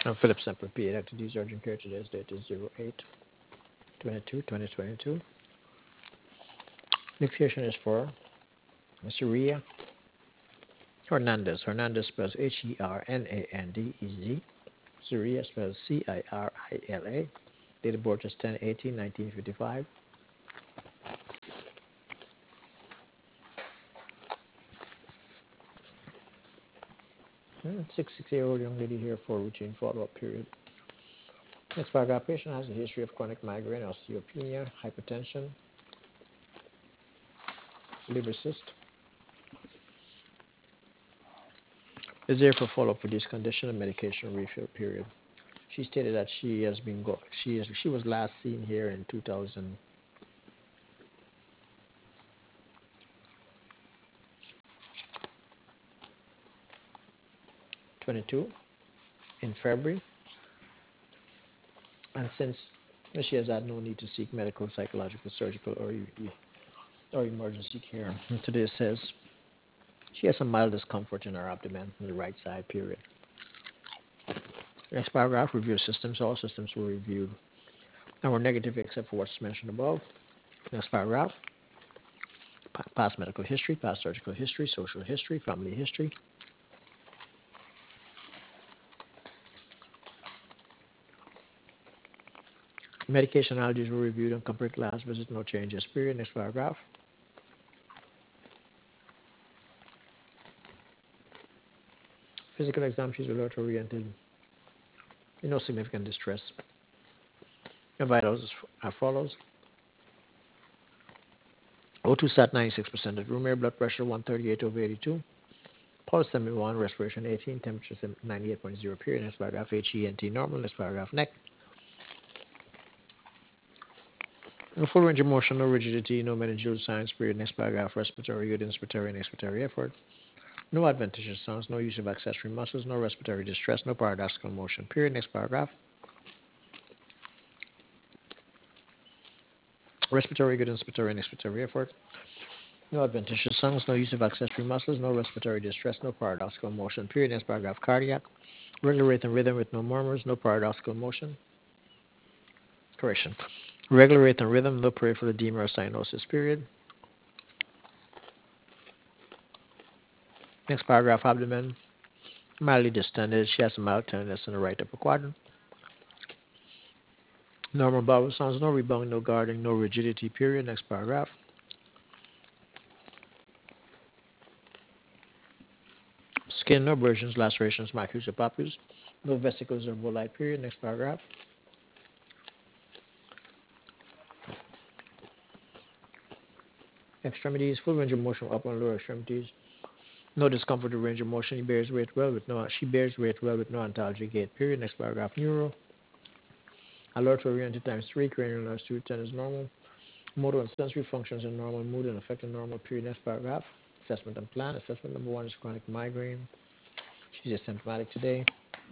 I'm Philip Semper, PA Dr. D's Urgent Care. Today's date is 08/22/2022. The patient is for Mr. Ria Hernandez. Hernandez spells Hernandez. Ria spells Cira. Date of birth is 10/18/1955. 66-year-old young lady here for routine follow-up period. Next paragraph, patient has a history of chronic migraine, osteopenia, hypertension, liver cyst. Is there for follow-up for this condition and medication refill period. She stated that she was last seen here in 2022 in February, and since she has had no need to seek medical, psychological, surgical, or emergency care. And today it says she has some mild discomfort in her abdomen on the right side. Period. Next paragraph, review systems. All systems were reviewed and were negative except for what's mentioned above. Next paragraph, past medical history, past surgical history, social history, family history. Medication allergies were reviewed and compared to last visit, no changes. Period. Next paragraph. Physical exam, she's alert oriented. No significant distress. Her vitals are follows. O2 sat 96%, room air blood pressure 138/82, pulse 71, respiration 18, temperature 98.0. Period. Next paragraph, HENT normal. Next paragraph, neck. No full range of motion, no rigidity, no meningeal signs. Period. Next paragraph, respiratory, good inspiratory and expiratory effort. No adventitious sounds, no use of accessory muscles, no respiratory distress, no paradoxical motion. Period. Next paragraph. Respiratory, good inspiratory and expiratory effort. No adventitious sounds, no use of accessory muscles, no respiratory distress, no paradoxical motion. Period. Next paragraph. Cardiac. Regular rate and rhythm with no murmurs, no paradoxical motion. Correction. Regular rate and rhythm, no peripheral edema or cyanosis. Period. Next paragraph. Abdomen. Mildly distended. She has a mild tenderness in the right upper quadrant. Normal bowel sounds, no rebound, no guarding, no rigidity. Period. Next paragraph. Skin, no abrasions, lacerations, macules, or papules. No vesicles or bolite. Period. Next paragraph. Extremities, full range of motion upper and lower extremities. No discomfort or range of motion. She bears weight well with no antalgic gait. Period. Next paragraph. Neuro. Alert oriented times 3. Cranial nerves 210 is normal. Motor and sensory functions are normal. Mood and affected normal. Period. Next paragraph. Assessment and plan. Assessment number 1 is chronic migraine. She's asymptomatic today.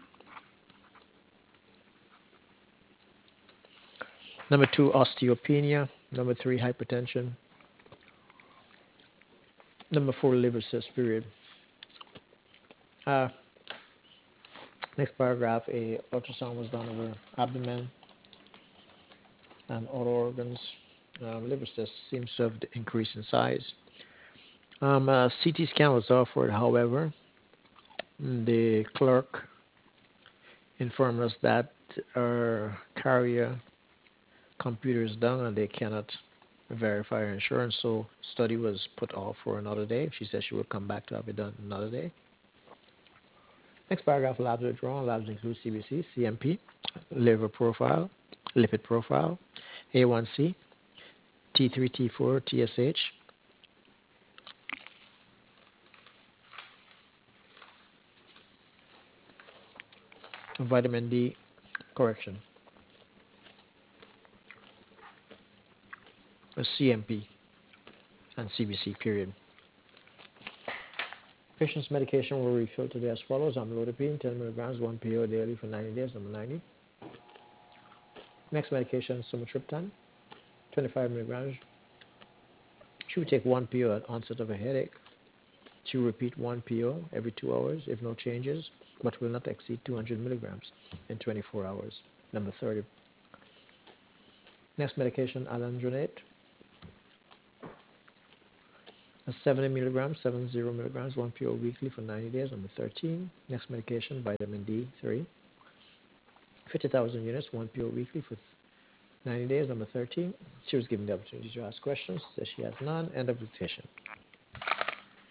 Number 2, osteopenia. Number 3, hypertension. Number 4, liver cyst. Period. Uh, Next paragraph. A ultrasound was done of her abdomen and all organs. Liver cyst seems to have increased in size. CT scan was offered, however, the clerk informed us that our carrier computer is down and they cannot verify her insurance, so study was put off for another day. She says she will come back to have it done another day. Next paragraph, labs are drawn. Labs include CBC, CMP, liver profile, lipid profile, A1C, T3, T4, TSH, vitamin D correction, CMP, and CBC, period. Patient's medication will refill today as follows. Amlodipine, 10 milligrams, 1 PO daily for 90 days, number 90. Next medication, sumatriptan, 25 milligrams. She will take 1 PO at onset of a headache. to repeat one PO every 2 hours if no changes, but will not exceed 200 milligrams in 24 hours. Number 30. Next medication, alendronate, 70 milligrams, 70 milligrams, 1 PO weekly for 90 days. Number 13. Next medication, vitamin D3, 50,000 units, 1 PO weekly for 90 days. Number 13. She was given the opportunity to ask questions, says she has none. End of dictation.